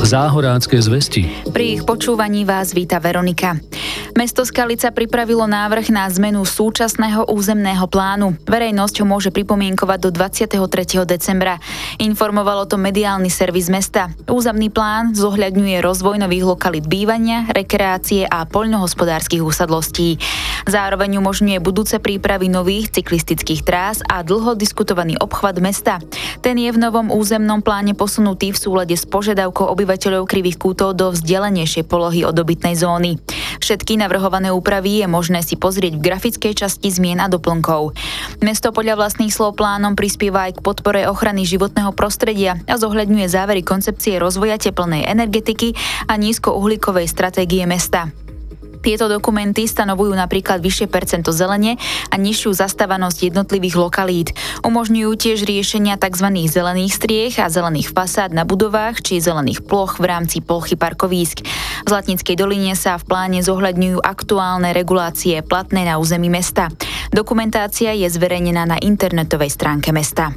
Záhorácké zvesti. Pri ich počúvaní vás víta Veronika. Mesto Skalica pripravilo návrh na zmenu súčasného územného plánu. Verejnosť ho môže pripomienkovať do 23. decembra. Informoval o tom mediálny servis mesta. Územný plán zohľadňuje rozvoj nových lokalít bývania, rekreácie a poľnohospodárskych usadlostí. Zároveň umožňuje budúce prípravy nových cyklistických trás a dlho diskutovaný obchvat mesta. Ten je v novom územnom pláne posunutý v súlade s požiadavkou obyvateľov Krivých Kútov do vzdialenejšej polohy od obytnej zóny. Všetky navrhované úpravy je možné si pozrieť v grafickej časti zmien a doplnkov. Mesto podľa vlastných slov plánom prispieva aj k podpore ochrany životného prostredia a zohľadňuje závery koncepcie rozvoja teplnej energetiky a nízkouhlíkovej stratégie mesta. Tieto dokumenty stanovujú napríklad vyššie percento zelene a nižšiu zastávanosť jednotlivých lokalít. Umožňujú tiež riešenia tzv. Zelených striech a zelených fasád na budovách či zelených ploch v rámci plochy parkovísk. V Zlatníckej doline sa v pláne zohľadňujú aktuálne regulácie platné na území mesta. Dokumentácia je zverejnená na internetovej stránke mesta.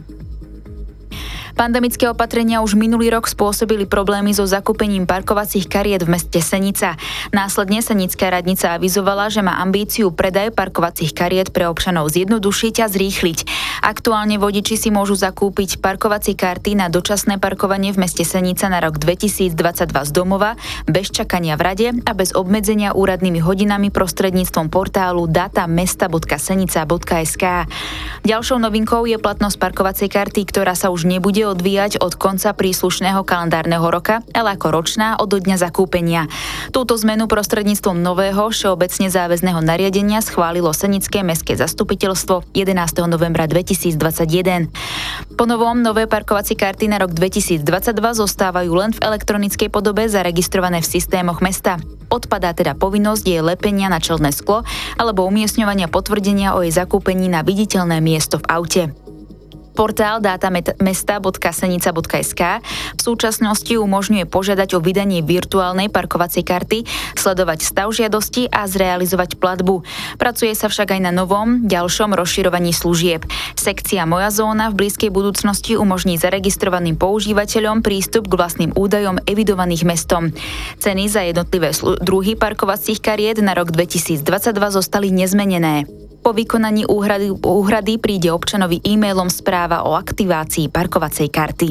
Pandemické opatrenia už minulý rok spôsobili problémy so zakúpením parkovacích kariet v meste Senica. Následne senická radnica avizovala, že má ambíciu predaj parkovacích kariet pre občanov zjednodušiť a zrýchliť. Aktuálne vodiči si môžu zakúpiť parkovacie karty na dočasné parkovanie v meste Senica na rok 2022 z domova, bez čakania v rade a bez obmedzenia úradnými hodinami prostredníctvom portálu datamesta.senica.sk. Ďalšou novinkou je platnosť parkovacej karty, ktorá sa už nebude odvíjať od konca príslušného kalendárneho roka, ale ako ročná od dňa zakúpenia. Túto zmenu prostredníctvom nového všeobecne záväzného nariadenia schválilo Senické mestské zastupiteľstvo 11. novembra 2021. Po novom nové parkovacie karty na rok 2022 zostávajú len v elektronickej podobe zaregistrované v systémoch mesta. Odpadá teda povinnosť jej lepenia na čelné sklo alebo umiestňovania potvrdenia o jej zakúpení na viditeľné miesto v aute. Portál datamesta.senica.sk v súčasnosti umožňuje požiadať o vydanie virtuálnej parkovacej karty, sledovať stav žiadosti a zrealizovať platbu. Pracuje sa však aj na novom, ďalšom rozširovaní služieb. Sekcia Moja zóna v blízkej budúcnosti umožní zaregistrovaným používateľom prístup k vlastným údajom evidovaných mestom. Ceny za jednotlivé druhy parkovacích kariet na rok 2022 zostali nezmenené. Po vykonaní úhrady príde občanovi e-mailom správa o aktivácii parkovacej karty.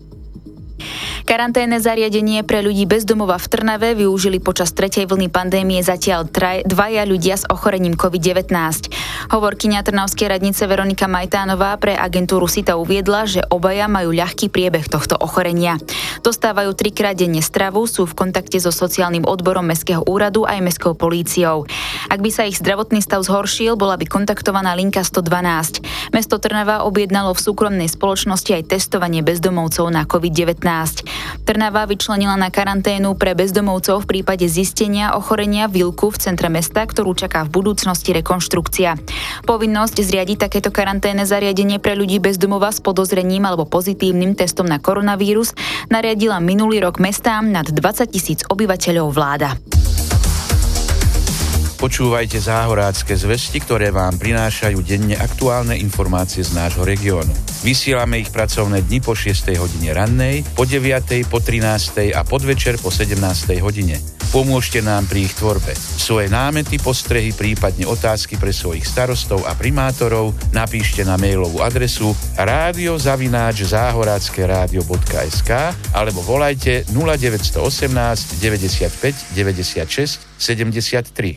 Karanténne zariadenie pre ľudí bez domova v Trnave využili počas tretej vlny pandémie zatiaľ dvaja ľudia s ochorením COVID-19. Hovorkyňa trnavskej radnice Veronika Majtánová pre agentúru SITA uviedla, že obaja majú ľahký priebeh tohto ochorenia. Dostávajú 3-krát denne stravu, sú v kontakte so sociálnym odborom mestského úradu aj mestskou políciou. Ak by sa ich zdravotný stav zhoršil, bola by kontaktovaná linka 112. Mesto Trnava objednalo v súkromnej spoločnosti aj testovanie bezdomovcov na COVID-19. Trnava vyčlenila na karanténu pre bezdomovcov v prípade zistenia ochorenia vilku v centre mesta, ktorú čaká v budúcnosti rekonštrukcia. Povinnosť zriadiť takéto karanténne zariadenie pre ľudí bez domova s podozrením alebo pozitívnym testom na koronavírus nariadila minulý rok mestám nad 20 000 obyvateľov vláda. Počúvajte Záhorácké zvesti, ktoré vám prinášajú denne aktuálne informácie z nášho regiónu. Vysielame ich pracovné dni po 6 hodine rannej, po 9, po 13 a podvečer po 17 hodine. Pomôžte nám pri ich tvorbe. Svoje námety, postrehy, prípadne otázky pre svojich starostov a primátorov napíšte na mailovú adresu radio@zahorackeradio.sk alebo volajte 0918 95 96 73.